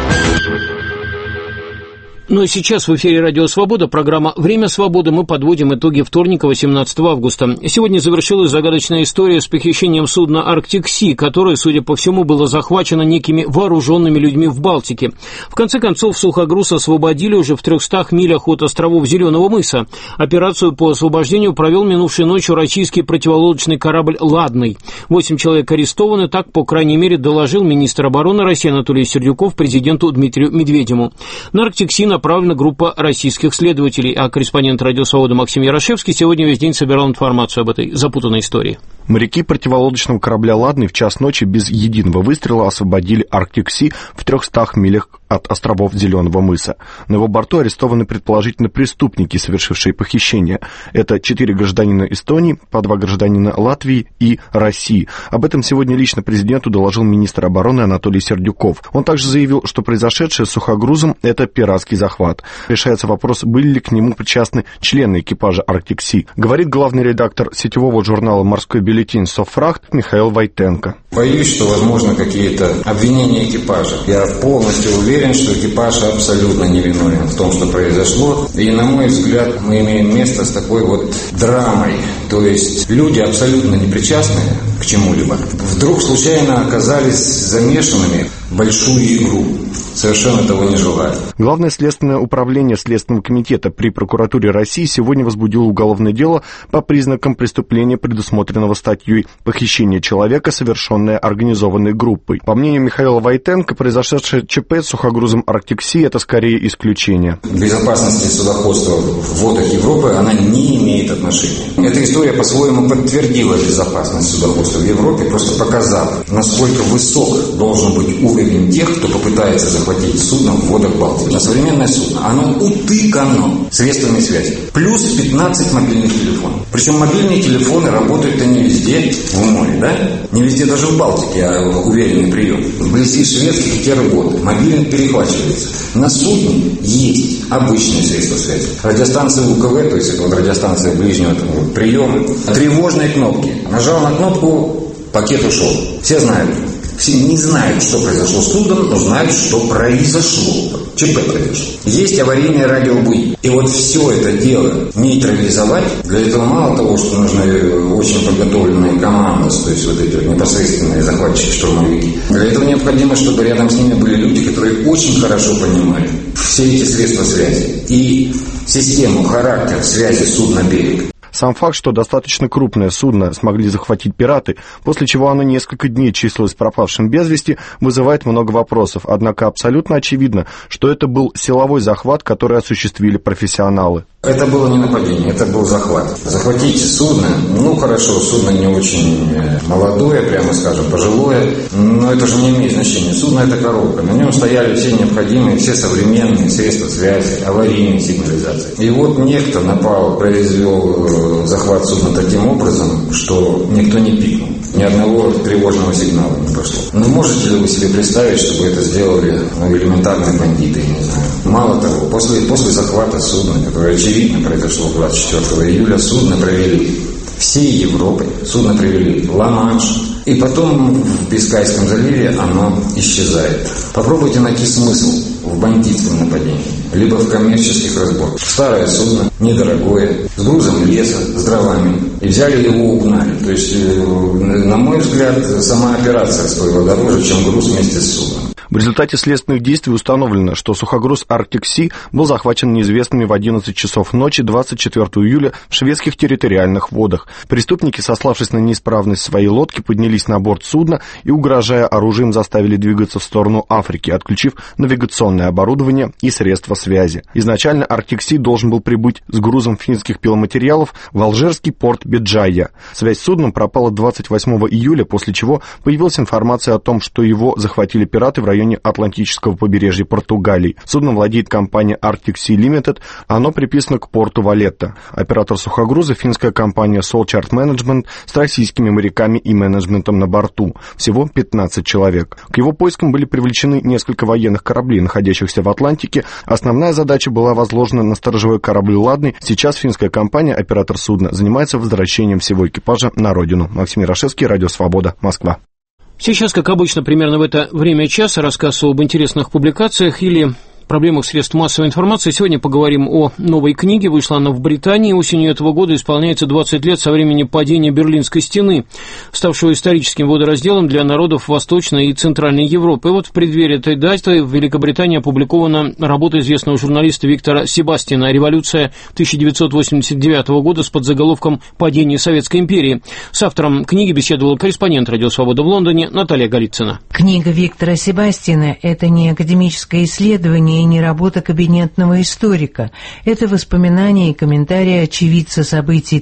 Ну а сейчас в эфире «Радио Свобода», программа «Время свободы». Мы подводим итоги вторника, 18 августа. Сегодня завершилась загадочная история с похищением судна «Арктик Си», которое, судя по всему, было захвачено некими вооруженными людьми в Балтике. В конце концов, сухогруз освободили уже в 300 милях от островов Зеленого мыса. Операцию по освобождению провел минувшей ночью российский противолодочный корабль «Ладный». 8 человек арестованы, так, по крайней мере, доложил министр обороны России Анатолий Сердюков президенту Дмитрию Медведеву. На «Арктик Си» направлена группа российских следователей, а корреспондент «Радио Свобода» Максим Ярошевский сегодня весь день собирал информацию об этой запутанной истории. Моряки противолодочного корабля «Ладный» в час ночи без единого выстрела освободили «Арктик Си» в 300 милях от островов Зеленого мыса. На его борту арестованы предположительно преступники, совершившие похищение. Это 4 гражданина Эстонии, по 2 гражданина Латвии и России. Об этом сегодня лично президенту доложил министр обороны Анатолий Сердюков. Он также заявил, что произошедшее с сухогрузом – это пиратский захват. Решается вопрос, были ли к нему причастны члены экипажа «Арктик Си». Говорит главный редактор сетевого журнала «Морской бюллетень» «Софрахт» Михаил Войтенко. Боюсь, что возможно какие-то обвинения экипажа. Я полностью уверен, что экипаж абсолютно невиновен в том, что произошло. И, на мой взгляд, мы имеем место с такой вот драмой. То есть люди абсолютно непричастные к чему-либо вдруг случайно оказались замешанными в большую игру, совершенно того не желая. Главное следственное управление Следственного комитета при прокуратуре России сегодня возбудило уголовное дело по признакам преступления, предусмотренного статьей «Похищение человека, совершенное организованной группой». По мнению Михаила Войтенко, произошедшее ЧП с сухогрузом «Арктик Си» — это скорее исключение. Безопасности судоходства в водах Европы она не имеет отношения. Эта история по-своему подтвердила безопасность судоходства в Европе, просто показав, насколько высок должен быть уровень тех, кто попытается захватить судно в водах Балтии. Современное судно, оно утыкано средствами связи. Плюс 15 мобильных телефонов. Причем мобильные телефоны работают не везде в море, да? Не везде даже в Балтике, а уверенный прием. Вблизи шведских тервод мобильник перехвачивается. На судне есть обычные средства связи. Радиостанция УКВ, то есть это вот радиостанция ближнего приема. Тревожные кнопки. Нажал на кнопку, пакет ушел. Все знают. Все не знают, что произошло с судном, но знают, что произошло. ЧП произошло. Есть аварийные радиобуи. И вот все это дело нейтрализовать, для этого мало того, что нужны очень подготовленные команды, то есть вот эти вот непосредственные захватчики, штурмовики. Для этого необходимо, чтобы рядом с ними были люди, которые очень хорошо понимали все эти средства связи и систему, характер связи судна-берег. Сам факт, что достаточно крупное судно смогли захватить пираты, после чего оно несколько дней числилось пропавшим без вести, вызывает много вопросов. Однако абсолютно очевидно, что это был силовой захват, который осуществили профессионалы. Это было не нападение, это был захват. Захватить судно, ну хорошо, судно не очень молодое, прямо скажем, пожилое, но это же не имеет значения. Судно — это коробка, на нем стояли все необходимые, все современные средства связи, аварийные сигнализации. И вот некто напал, произвел захват судна таким образом, что никто не пикнул. Ни одного тревожного сигнала не пошло. Но можете ли вы себе представить, чтобы это сделали элементарные бандиты, я не знаю. Мало того, после захвата судна, которое очевидно произошло 24 июля, судно провели всей Европой, судно провели Ла-Манш, и потом в Бискайском заливе оно исчезает. Попробуйте найти смысл в бандитском нападении, либо в коммерческих разборках. Старое судно, недорогое, с грузом леса, с дровами, и взяли его, угнали. То есть, на мой взгляд, сама операция стоила дороже, чем груз вместе с судном. В результате следственных действий установлено, что сухогруз Arctic Sea был захвачен неизвестными в 11 часов ночи 24 июля в шведских территориальных водах. Преступники, сославшись на неисправность своей лодки, поднялись на борт судна и, угрожая оружием, заставили двигаться в сторону Африки, отключив навигационное оборудование и средства связи. Изначально Arctic Sea должен был прибыть с грузом финских пиломатериалов в алжирский порт Беджайя. Связь с судном пропала 28 июля, после чего появилась информация о том, что его захватили пираты в районе Атлантического побережья Португалии. Судном владеет компания Arctic Sea Limited, оно приписано к порту Валетта. Оператор сухогруза — финская компания Solchart Management с российскими моряками и менеджментом на борту. Всего 15 человек. К его поискам были привлечены несколько военных кораблей, находящихся в Атлантике. Основная задача была возложена на сторожевой корабль «Ладный». Сейчас финская компания, оператор судна, занимается возвращением всего экипажа на родину. Максим Ярошевский, Радио Свобода, Москва. Сейчас, как обычно, примерно в это время часа рассказ об интересных публикациях или проблемах средств массовой информации. Сегодня поговорим о новой книге. Вышла она в Британии. Осенью этого года исполняется 20 лет со времени падения Берлинской стены, ставшего историческим водоразделом для народов Восточной и Центральной Европы. И вот в преддверии этой даты в Великобритании опубликована работа известного журналиста Виктора Себастьяна «Революция 1989 года» с подзаголовком «Падение Советской империи». С автором книги беседовала корреспондент «Радио Свобода» в Лондоне Наталья Голицына. Книга Виктора Себастьяна – это не академическое исследование и не работа кабинетного историка. Это воспоминания и комментарии очевидца событий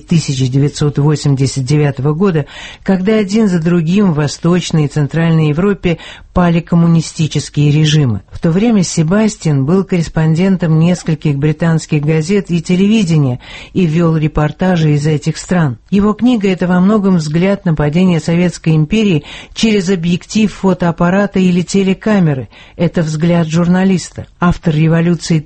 1989 года, когда один за другим в Восточной и Центральной Европе пали коммунистические режимы. В то время Себастьян был корреспондентом нескольких британских газет и телевидения и вел репортажи из этих стран. Его книга – это во многом взгляд на падение Советской империи через объектив фотоаппарата или телекамеры. Это взгляд журналиста. Автор «Революции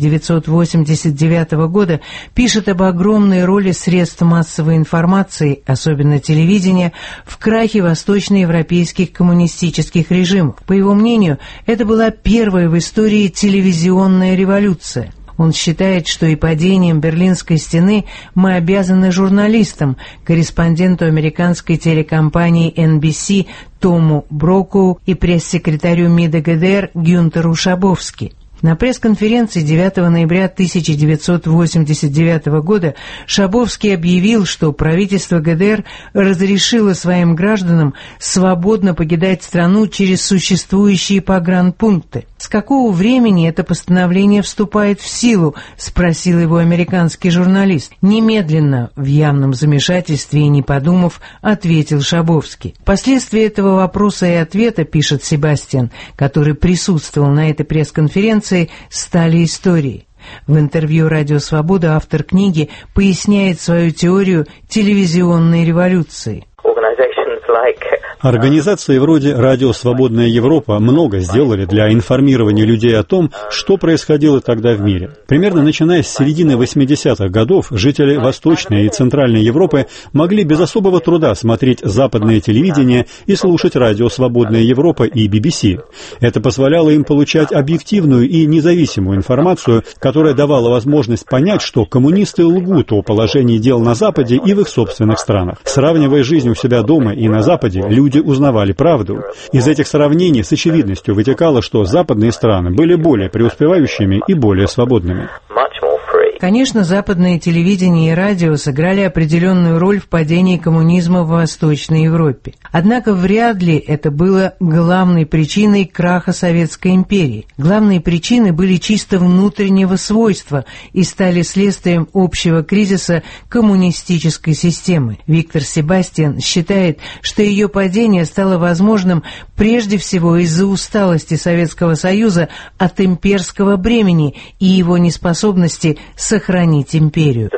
1989 года» пишет об огромной роли средств массовой информации, особенно телевидения, в крахе восточноевропейских коммунистических режимов. По его мнению, это была первая в истории телевизионная революция. Он считает, что и падением Берлинской стены мы обязаны журналистам, корреспонденту американской телекомпании NBC Тому Броку и пресс-секретарю МИДа ГДР Гюнтеру Шабовски. На пресс-конференции 9 ноября 1989 года Шабовский объявил, что правительство ГДР разрешило своим гражданам свободно покидать страну через существующие погранпункты. «С какого времени это постановление вступает в силу?» – спросил его американский журналист. «Немедленно», в явном замешательстве и не подумав, ответил Шабовский. Последствия этого вопроса и ответа, пишет Себастьян, который присутствовал на этой пресс-конференции, стали историей. В интервью «Радио Свобода» автор книги поясняет свою теорию телевизионной революции. Организации вроде «Радио Свободная Европа» много сделали для информирования людей о том, что происходило тогда в мире. Примерно начиная с середины 80-х годов жители Восточной и Центральной Европы могли без особого труда смотреть западное телевидение и слушать «Радио Свободная Европа» и BBC. Это позволяло им получать объективную и независимую информацию, которая давала возможность понять, что коммунисты лгут о положении дел на Западе и в их собственных странах. Сравнивая жизнь у себя дома и на Западе, люди узнавали правду. Из этих сравнений с очевидностью вытекало, что западные страны были более преуспевающими и более свободными. Конечно, западное телевидение и радио сыграли определенную роль в падении коммунизма в Восточной Европе. Однако вряд ли это было главной причиной краха Советской империи. Главные причины были чисто внутреннего свойства и стали следствием общего кризиса коммунистической системы. Виктор Себастьян считает, что ее падение стало возможным прежде всего из-за усталости Советского Союза от имперского бремени и его неспособности сохранить империю.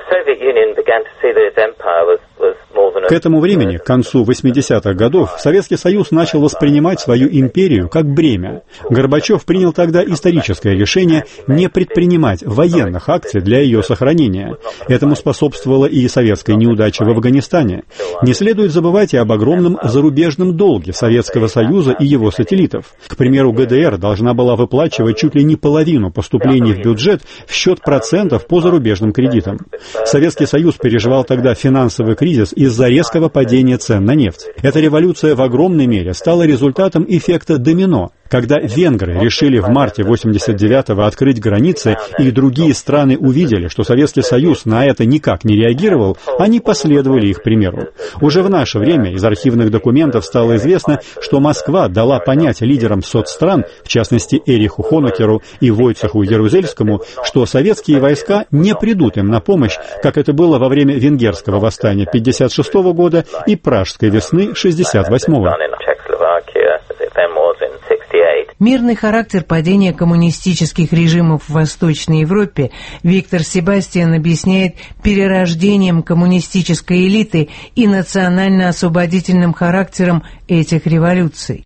К этому времени, к концу 80-х годов, Советский Союз начал воспринимать свою империю как бремя. Горбачев принял тогда историческое решение не предпринимать военных акций для ее сохранения. Этому способствовала и советская неудача в Афганистане. Не следует забывать и об огромном зарубежном долге Советского Союза и его сателлитов. К примеру, ГДР должна была выплачивать чуть ли не половину поступлений в бюджет в счет процентов по зарубежным кредитам. Советский Союз переживал тогда финансовый кризис из-за резкого падения цен на нефть. Эта революция в огромной мере стала результатом эффекта домино. Когда венгры решили в марте 89-го открыть границы, и другие страны увидели, что Советский Союз на это никак не реагировал, они последовали их примеру. Уже в наше время из архивных документов стало известно, что Москва дала понять лидерам соцстран, в частности Эриху Хонекеру и Войцеху Ярузельскому, что советские войска не придут им на помощь, как это было во время венгерского восстания 1956 года и Пражской весны 1968 года. Мирный характер падения коммунистических режимов в Восточной Европе Виктор Себастьян объясняет перерождением коммунистической элиты и национально-освободительным характером этих революций.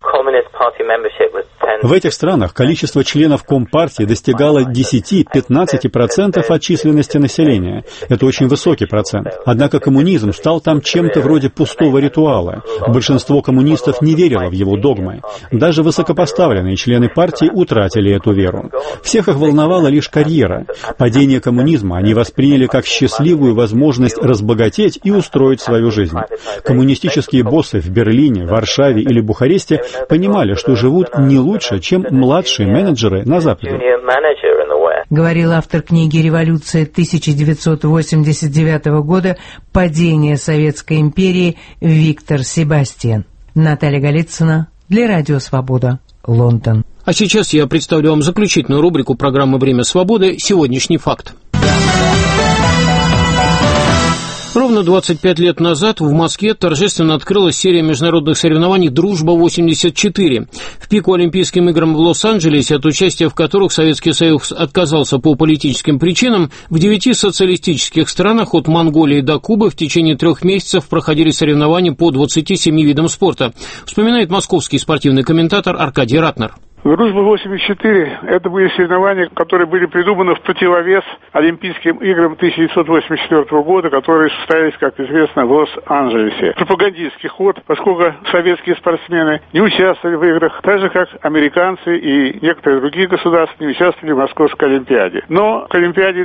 В этих странах количество членов Компартии достигало 10-15% от численности населения. Это очень высокий процент. Однако коммунизм стал там чем-то вроде пустого ритуала. Большинство коммунистов не верило в его догмы. Даже высокопоставленные члены партии утратили эту веру. Всех их волновала лишь карьера. Падение коммунизма они восприняли как счастливую возможность разбогатеть и устроить свою жизнь. Коммунистические боссы в Берлине, Варшаве или Бухаресте понимали, что живут не лучше, чем младшие менеджеры на Западе. Говорил автор книги «Революция 1989 года. Падение Советской империи» Виктор Себастьян. Наталья Голицына для Радио Свобода, Лондон. А сейчас я представлю вам заключительную рубрику программы «Время свободы. Сегодняшний факт». Ровно 25 лет назад в Москве торжественно открылась серия международных соревнований «Дружба-84». В пику Олимпийским играм в Лос-Анджелесе, от участия в которых Советский Союз отказался по политическим причинам, в 9 социалистических странах от Монголии до Кубы в течение 3 месяцев проходили соревнования по 27 видам спорта, вспоминает московский спортивный комментатор Аркадий Ратнер. «Дружба-84» – это были соревнования, которые были придуманы в противовес Олимпийским играм 1984 года, которые состоялись, как известно, в Лос-Анджелесе. Пропагандистский ход, поскольку советские спортсмены не участвовали в играх, так же, как американцы и некоторые другие государства не участвовали в Московской Олимпиаде. Но к Олимпиаде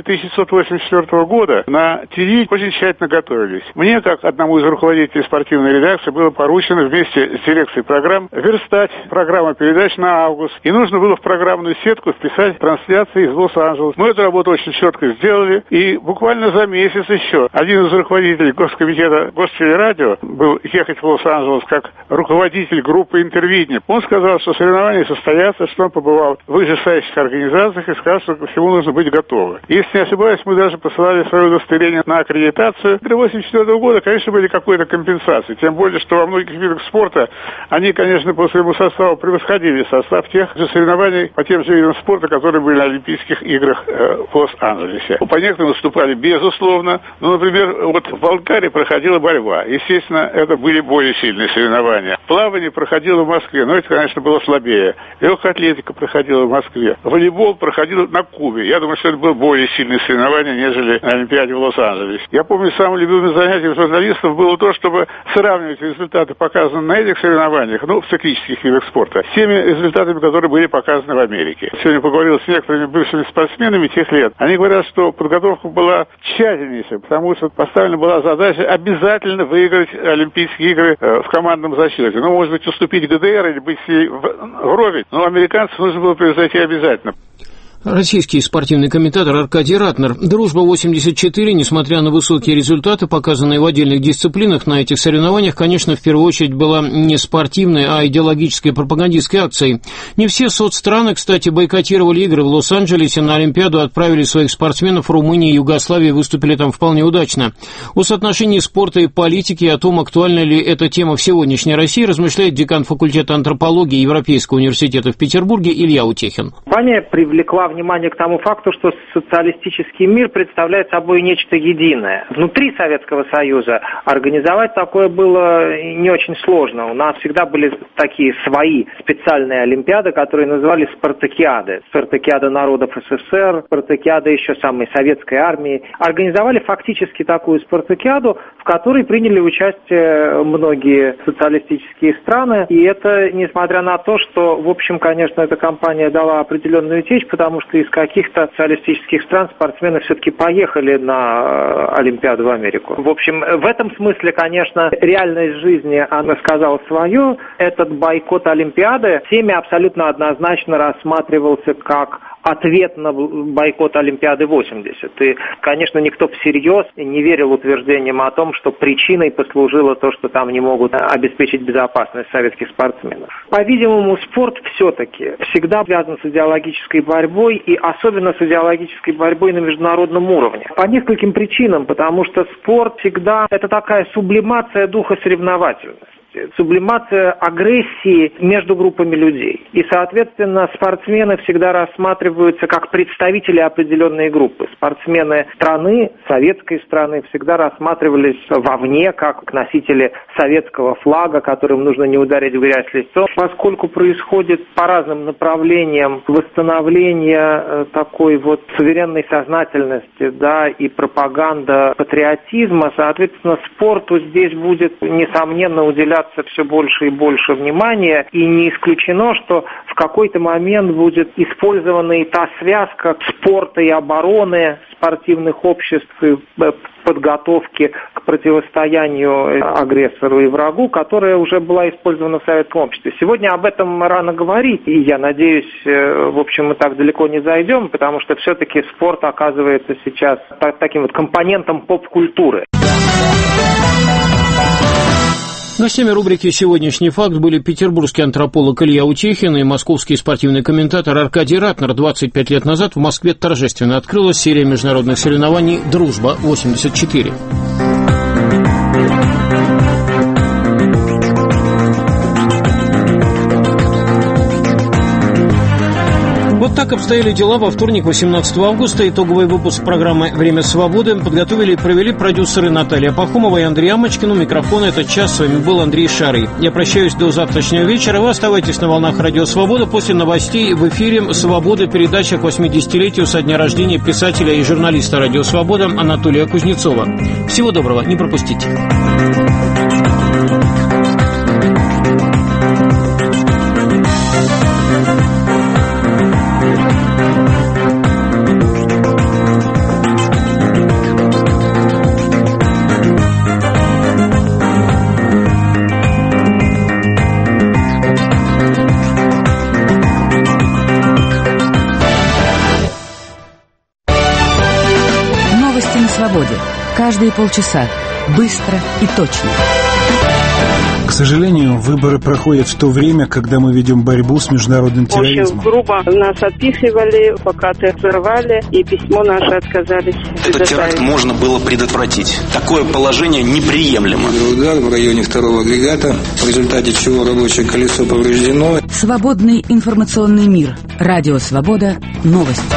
1984 года на ТВ очень тщательно готовились. Мне, как одному из руководителей спортивной редакции, было поручено вместе с дирекцией программ верстать программу передач на август. И нужно было в программную сетку вписать трансляции из Лос-Анджелеса. Мы эту работу очень четко сделали. И буквально за месяц еще один из руководителей Госкомитета Гостелерадио был ехать в Лос-Анджелес как руководитель группы интервидения. Он сказал, что соревнования состоятся, что он побывал в вышестоящих организациях и сказал, что ко всему нужно быть готовы. Если не ошибаюсь, мы даже посылали свое удостоверение на аккредитацию. До 1984 года, конечно, были какой-то компенсации. Тем более, что во многих видах спорта они, конечно, по своему составу превосходили состав тех же соревнований по тем же видам спорта, которые были на Олимпийских играх в Лос-Анджелесе. По некоторым выступали безусловно. Ну, например, вот в Болгарии проходила борьба. Естественно, это были более сильные соревнования. Плавание проходило в Москве, но это, конечно, было слабее. Легкая атлетика проходила в Москве. Волейбол проходил на Кубе. Я думаю, что это было более сильные соревнования, нежели на Олимпиаде в Лос-Анджелесе. Я помню, самым любимым занятием журналистов было то, чтобы сравнивать результаты, показанные на этих соревнованиях, ну, в циклических видах спорта, с теми результатами, которые были показаны в Америке. Сегодня поговорил с некоторыми бывшими спортсменами тех лет. Они говорят, что подготовка была тщательнейшая, потому что поставлена была задача обязательно выиграть Олимпийские игры в командном зачете. Ну, может быть, уступить ГДР или быть вровень, но американцев нужно было превзойти обязательно. Российский спортивный комментатор Аркадий Ратнер. «Дружба-84», несмотря на высокие результаты, показанные в отдельных дисциплинах на этих соревнованиях, конечно, в первую очередь была не спортивной, а идеологической пропагандистской акцией. Не все соцстраны, кстати, бойкотировали игры в Лос-Анджелесе. На Олимпиаду отправили своих спортсменов. Румыния и Югославия выступили там вполне удачно. О соотношении спорта и политики и о том, актуальна ли эта тема в сегодняшней России, размышляет декан факультета антропологии Европейского университета в Петербурге Илья Утехин. Компания привлекла внимание к тому факту, что социалистический мир представляет собой нечто единое. Внутри Советского Союза организовать такое было не очень сложно. У нас всегда были такие свои специальные олимпиады, которые назывались спартакиады. Спартакиада народов СССР, спартакиада еще самой советской армии. Организовали фактически такую спартакиаду, в которой приняли участие многие социалистические страны. И это несмотря на то, что, в общем, конечно, эта кампания дала определенную течь, потому что из каких-то социалистических стран спортсмены все-таки поехали на Олимпиаду в Америку. В общем, в этом смысле, конечно, реальность жизни, она сказала свое. Этот бойкот Олимпиады всеми абсолютно однозначно рассматривался как ответ на бойкот Олимпиады 80. И, конечно, никто всерьез не верил утверждениям о том, что причиной послужило то, что там не могут обеспечить безопасность советских спортсменов. По-видимому, спорт все-таки всегда связан с идеологической борьбой, и особенно с идеологической борьбой на международном уровне. По нескольким причинам, потому что спорт всегда это такая сублимация духа соревновательности. Сублимация агрессии между группами людей. И, соответственно, спортсмены всегда рассматриваются как представители определенной группы. Спортсмены страны, советской страны, всегда рассматривались вовне как носители советского флага, которым нужно не ударить в грязь лицом. Поскольку происходит по разным направлениям восстановление такой вот суверенной сознательности, да, и пропаганда патриотизма, соответственно, спорту здесь будет, несомненно, уделяться все больше и больше внимания, и не исключено, что в какой-то момент будет использована и та связка спорта и обороны спортивных обществ и подготовки к противостоянию агрессору и врагу, которая уже была использована в советском обществе. Сегодня об этом рано говорить, и я надеюсь, в общем, мы так далеко не зайдем, потому что все-таки спорт оказывается сейчас таким вот компонентом поп-культуры. Гостями рубрики «Сегодняшний факт» были петербургский антрополог Илья Утехин и московский спортивный комментатор Аркадий Ратнер. 25 лет назад в Москве торжественно открылась серия международных соревнований «Дружба-84». Вот так обстояли дела во вторник, 18 августа. Итоговый выпуск программы «Время свободы» подготовили и провели продюсеры Наталья Пахомова и Андрей Амочкин. У микрофона этот час с вами был Андрей Шарый. Я прощаюсь до завтрашнего вечера. Вы оставайтесь на волнах Радио Свобода. После новостей в эфире «Свобода», передача к 80-летию со дня рождения писателя и журналиста Радио Свобода Анатолия Кузнецова. Всего доброго, не пропустите. Каждые полчаса. Быстро и точно. К сожалению, выборы проходят в то время, когда мы ведем борьбу с международным терроризмом. Очень грубо нас отпихивали, плакаты взорвали, и письмо наше отказались. Этот теракт можно было предотвратить. Такое положение неприемлемо. Удар в районе второго агрегата, в результате чего рабочее колесо повреждено. Свободный информационный мир. Радио Свобода. Новости.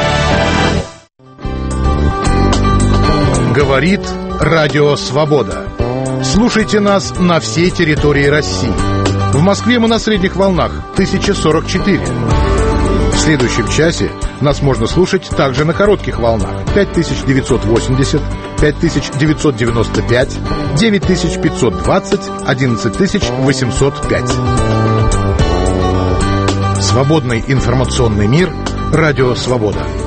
Говорит Радио Свобода. Слушайте нас на всей территории России. В Москве мы на средних волнах 1044. В следующем часе нас можно слушать также на коротких волнах 5980, 5995, 9520, 11805. Свободный информационный мир. Радио Свобода.